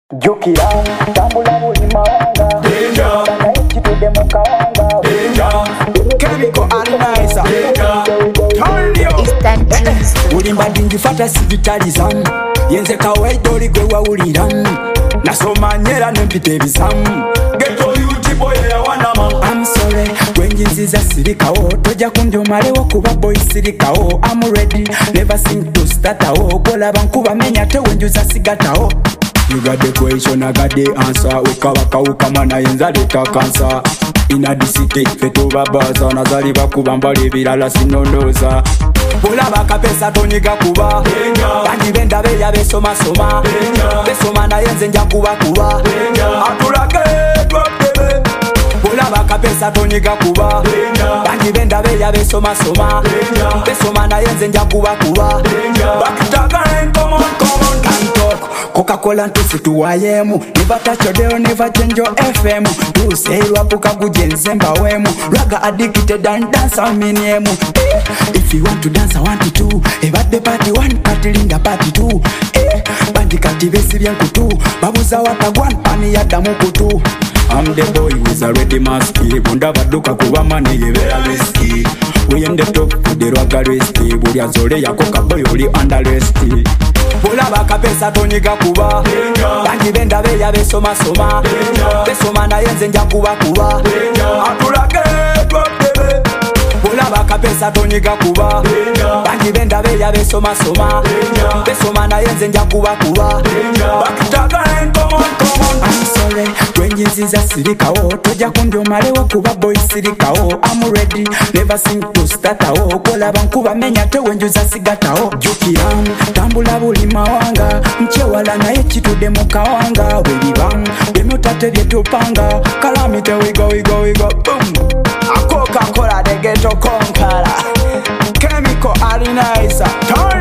Jukira, tambula buli mawanga Danger, Banga ichitude mukawanga danger, chemical analyzer Danger, Instant tunes. ulimba ndingifata sivitalizamu yenze kawaida oligwe wawuliramu nasoma nyera nempita ebisamu geto yuti boy yawanama I'm sorry wenjinziza sirikawo toja kundyomalewo kuba boy sirikawo I'm ready never sing to startawo golaba nkuba menya tewenjuza sigatawo You got the question, I got the answer. Weka waka mwana yenza leta kansa. Ina the city, fetu babaza. Nazaliba kubamba libirala sinondoza. Bola baka pesa toniga kuba. Bandi benda beya besoma soma. Besoma na yenze nja kuba kuba. Atulage drop debe. Bola baka pesa toniga kuba. Bandi benda beya besoma soma. Besoma na yenze nja kuba kuba. Bakitaga come on. Coca-Cola ntufu tuwayemu Never touch your deal, never change your FM Tu say wapuka kujenze mbawemu Raga addicted and dance on miniemu If you want to dance I want you to Birthday party one, party linda party two Bandi kati besi byenkutu Babuza watagwan pani yadamu kutu I'm the boy who's already maski Bunda baduka kuwa mani yevera risky We in the top, the raga risky Buri azole ya koka boy uli under risky Bola baka pesa toniga kuba Bandi benda beya besoma soma Besoma na yenze nja kuba kuba Atulage drop debe Bola baka pesa toniga kuba Bandi benda beya besoma soma Besoma na yenze nja kuba kuba Bakitaga come on I'm sorry wenjinziza sirikawo toja kundyomalewo kuba boy sirikawo I'm ready never sing to startawo golaba nkuba menya tewenjuza sigatawo Jukira tambula buli mawanga mchewala naye chitude mukawanga welibam bemyotate byetupanga kalamite we go boom Coca-Cola the ghetto conqueror chemical analyzer